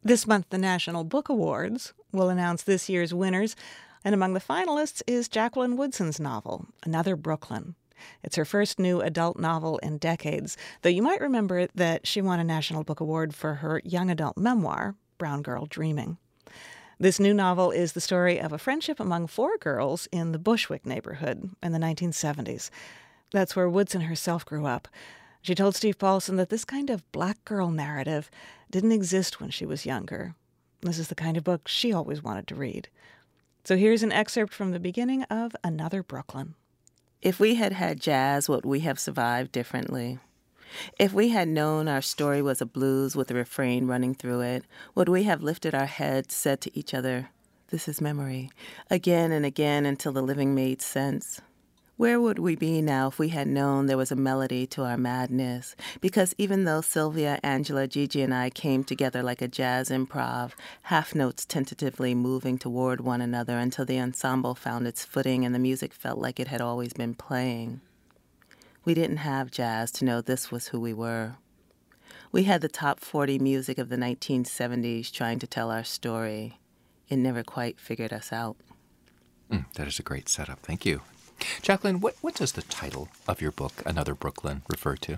This month, the National Book Awards will announce this year's winners, and among the finalists is Jacqueline Woodson's novel, Another Brooklyn. It's her first new adult novel in decades, though you might remember that she won a National Book Award for her young adult memoir, Brown Girl Dreaming. This new novel is the story of a friendship among four girls in the Bushwick neighborhood in the 1970s. That's where Woodson herself grew up. She told Steve Paulson that this kind of black girl narrative didn't exist when she was younger. This is the kind of book she always wanted to read. So here's an excerpt from the beginning of Another Brooklyn. If we had had jazz, would we have survived differently? If we had known our story was a blues with a refrain running through it, would we have lifted our heads, said to each other, "This is memory," again and again until the living made sense? Where would we be now if we had known there was a melody to our madness? Because even though Sylvia, Angela, Gigi, and I came together like a jazz improv, half notes tentatively moving toward one another until the ensemble found its footing and the music felt like it had always been playing. We didn't have jazz to know this was who we were. We had the top 40 music of the 1970s trying to tell our story. It never quite figured us out. That is a great setup. Thank you. Jacqueline, what does the title of your book, Another Brooklyn, refer to?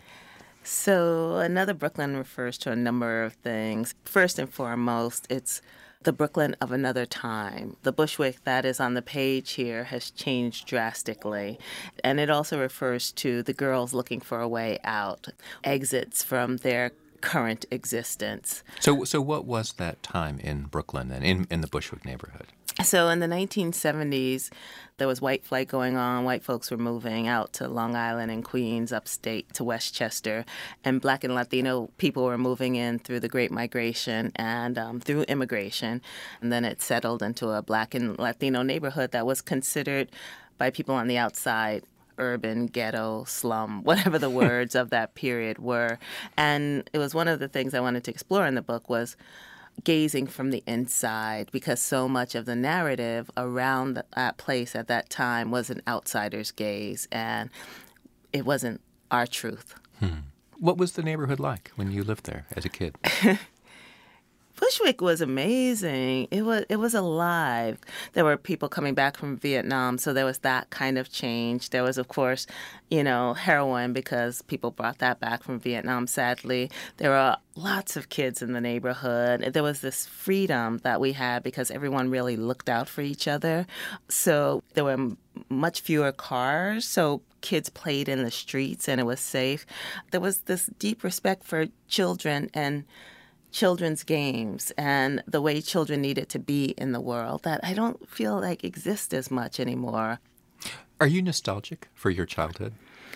So Another Brooklyn refers to a number of things. First and foremost, it's the Brooklyn of another time. The Bushwick that is on the page here has changed drastically. And it also refers to the girls looking for a way out, exits from their current existence. So what was that time in Brooklyn and in the Bushwick neighborhood? So in the 1970s, there was white flight going on. White folks were moving out to Long Island and Queens, upstate to Westchester. And Black and Latino people were moving in through the Great Migration and through immigration. And then it settled into a Black and Latino neighborhood that was considered by people on the outside urban, ghetto, slum, whatever the words of that period were. And it was one of the things I wanted to explore in the book was gazing from the inside, because so much of the narrative around that place at that time was an outsider's gaze, and it wasn't our truth. What was the neighborhood like when you lived there as a kid? Bushwick was amazing. It was alive. There were people coming back from Vietnam, so there was that kind of change. There was, of course, heroin, because people brought that back from Vietnam, sadly. There were lots of kids in the neighborhood. There was this freedom that we had because everyone really looked out for each other. So there were much fewer cars, so kids played in the streets and it was safe. There was this deep respect for children and children's games and the way children needed to be in the world that I don't feel like exists as much anymore. Are you nostalgic for your childhood?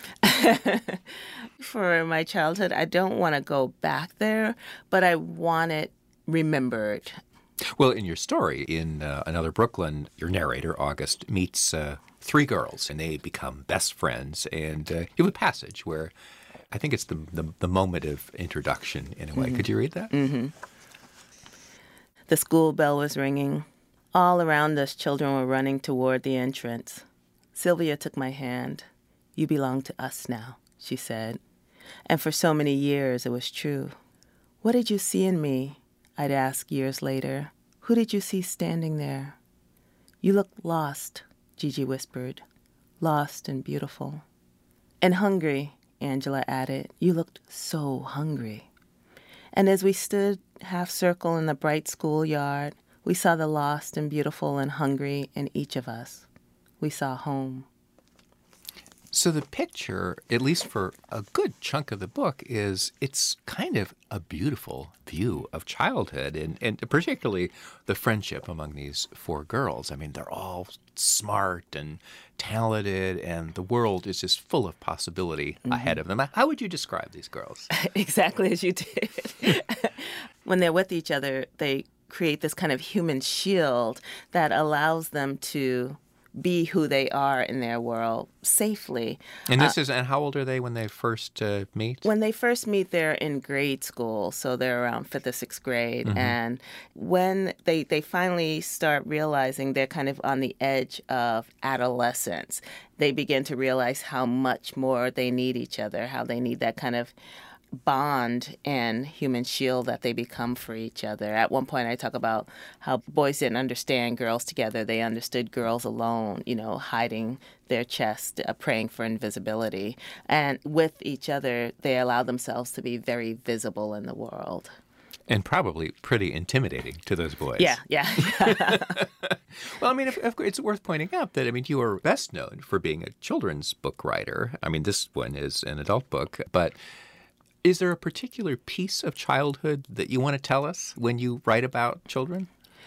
For my childhood, I don't want to go back there, but I want it remembered. Well, in your story, in Another Brooklyn, your narrator, August, meets three girls, and they become best friends. And you have a passage where I think it's the moment of introduction, in a way. Mm-hmm. Could you read that? Mm-hmm. The school bell was ringing. All around us, children were running toward the entrance. Sylvia took my hand. "You belong to us now," she said. And for so many years, it was true. "What did you see in me?" I'd ask years later. "Who did you see standing there?" "You look lost," Gigi whispered. "Lost and beautiful." "And hungry," Angela added. "You looked so hungry." And as we stood half-circle in the bright schoolyard, we saw the lost and beautiful and hungry in each of us. We saw home. So the picture, at least for a good chunk of the book, is it's kind of a beautiful view of childhood, and particularly the friendship among these four girls. I mean, they're all smart and talented, and the world is just full of possibility ahead of them. How would you describe these girls? Exactly as you did. When they're with each other, they create this kind of human shield that allows them to be who they are in their world safely. And and how old are they when they first meet? When they first meet, they're in grade school, so they're around 5th or 6th grade. Mm-hmm. And when they finally start realizing they're kind of on the edge of adolescence, they begin to realize how much more they need each other, how they need that kind of bond and human shield that they become for each other. At one point, I talk about how boys didn't understand girls together. They understood girls alone, hiding their chest, praying for invisibility. And with each other, they allow themselves to be very visible in the world. And probably pretty intimidating to those boys. Yeah. Well, I mean, it's worth pointing out that, you are best known for being a children's book writer. This one is an adult book, but is there a particular piece of childhood that you want to tell us when you write about children?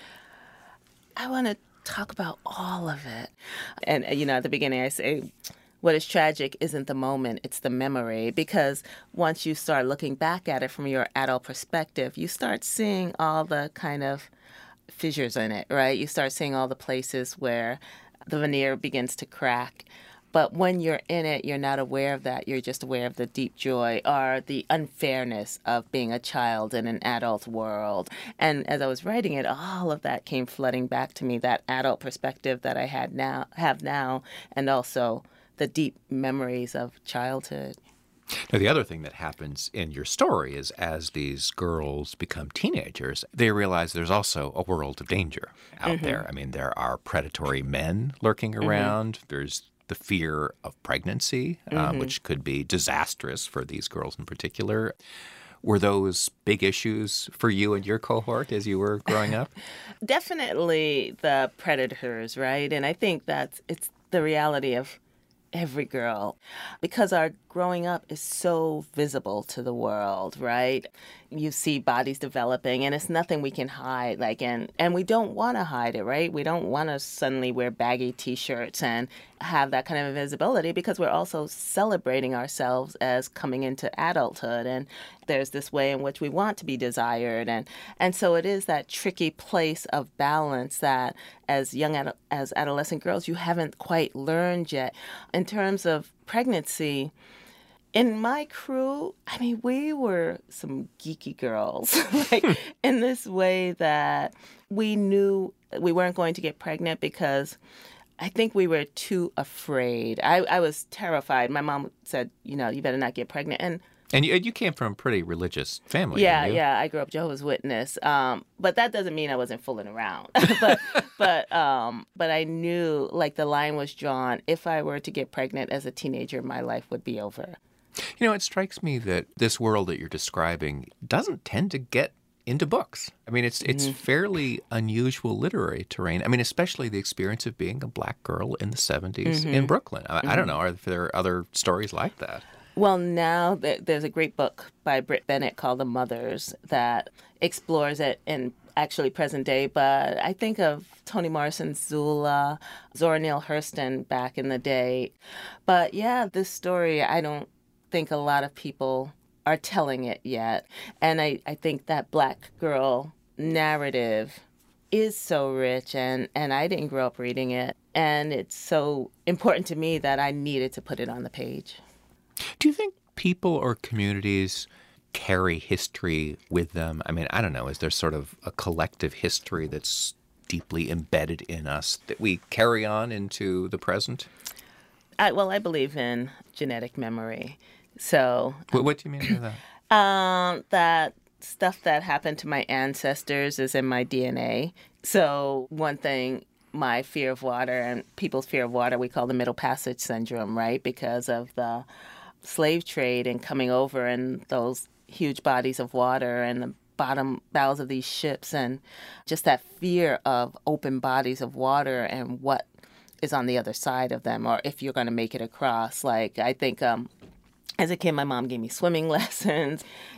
I want to talk about all of it. And, at the beginning I say, what is tragic isn't the moment, it's the memory. Because once you start looking back at it from your adult perspective, you start seeing all the kind of fissures in it, right? You start seeing all the places where the veneer begins to crack. But when you're in it, you're not aware of that. You're just aware of the deep joy or the unfairness of being a child in an adult world. And as I was writing it, all of that came flooding back to me, that adult perspective that I have now, and also the deep memories of childhood. Now, the other thing that happens in your story is as these girls become teenagers, they realize there's also a world of danger out there. There are predatory men lurking around. There's the fear of pregnancy, which could be disastrous for these girls in particular. Were those big issues for you and your cohort as you were growing up? Definitely the predators, right? And I think it's the reality of every girl, because our growing up is so visible to the world, right? You see bodies developing, and it's nothing we can hide. And we don't want to hide it, right? We don't want to suddenly wear baggy T-shirts and have that kind of invisibility, because we're also celebrating ourselves as coming into adulthood. And there's this way in which we want to be desired, and so it is that tricky place of balance that as adolescent girls you haven't quite learned yet. In terms of pregnancy, in my crew, we were some geeky girls, in this way that we knew we weren't going to get pregnant because I think we were too afraid. I was terrified. My mom said, you better not get pregnant. And you came from a pretty religious family. Yeah, didn't you? yeah. I grew up Jehovah's Witness. But that doesn't mean I wasn't fooling around. but I knew, the line was drawn. If I were to get pregnant as a teenager, my life would be over. It strikes me that this world that you're describing doesn't tend to get into books. It's fairly unusual literary terrain. Especially the experience of being a black girl in the 70s in Brooklyn. I don't know. Are there other stories like that? Well, now there's a great book by Britt Bennett called The Mothers that explores it in actually present day. But I think of Toni Morrison's Zula, Zora Neale Hurston back in the day. But yeah, this story, I don't think a lot of people are telling it yet. And I think that black girl narrative is so rich, and I didn't grow up reading it. And it's so important to me that I needed to put it on the page. Do you think people or communities carry history with them? I don't know. Is there sort of a collective history that's deeply embedded in us that we carry on into the present? I believe in genetic memory. So, what do you mean by that? That stuff that happened to my ancestors is in my DNA. So one thing, my fear of water and people's fear of water, we call the Middle Passage Syndrome, right? Because of the slave trade and coming over and those huge bodies of water and the bottom bowels of these ships, and just that fear of open bodies of water and what is on the other side of them, or if you're going to make it across. I think as a kid, my mom gave me swimming lessons.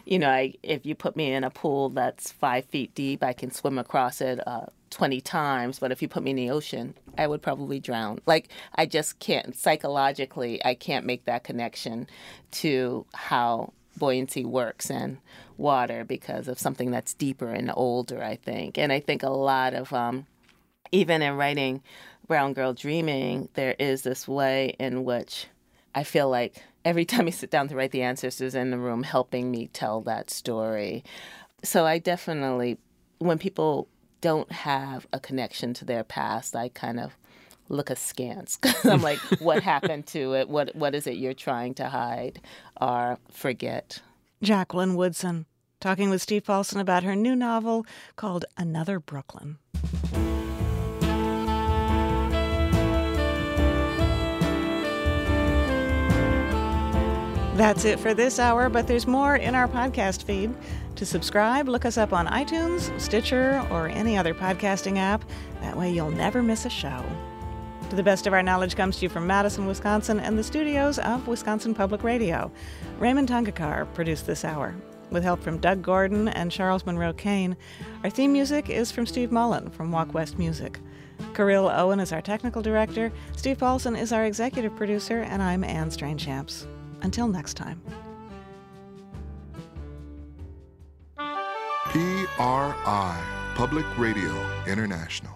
If you put me in a pool that's 5 feet deep, I can swim across it 20 times. But if you put me in the ocean, I would probably drown. I just can't, psychologically, I can't make that connection to how buoyancy works in water because of something that's deeper and older, I think. And I think a lot of, even in writing Brown Girl Dreaming, there is this way in which I feel like every time I sit down to write, the ancestors in the room helping me tell that story. So I definitely, when people don't have a connection to their past, I kind of look askance. I'm like, what happened to it? What is it you're trying to hide or forget? Jacqueline Woodson, talking with Steve Paulson about her new novel called Another Brooklyn. That's it for this hour, but there's more in our podcast feed. To subscribe, look us up on iTunes, Stitcher, or any other podcasting app. That way you'll never miss a show. To the best of our knowledge comes to you from Madison, Wisconsin, and the studios of Wisconsin Public Radio. Raymond Tungakar produced this hour, with help from Doug Gordon and Charles Monroe Kane. Our theme music is from Steve Mullen from Walk West Music. Kirill Owen is our technical director, Steve Paulson is our executive producer, and I'm Anne Strange-Champs. Until next time. PRI, Public Radio International.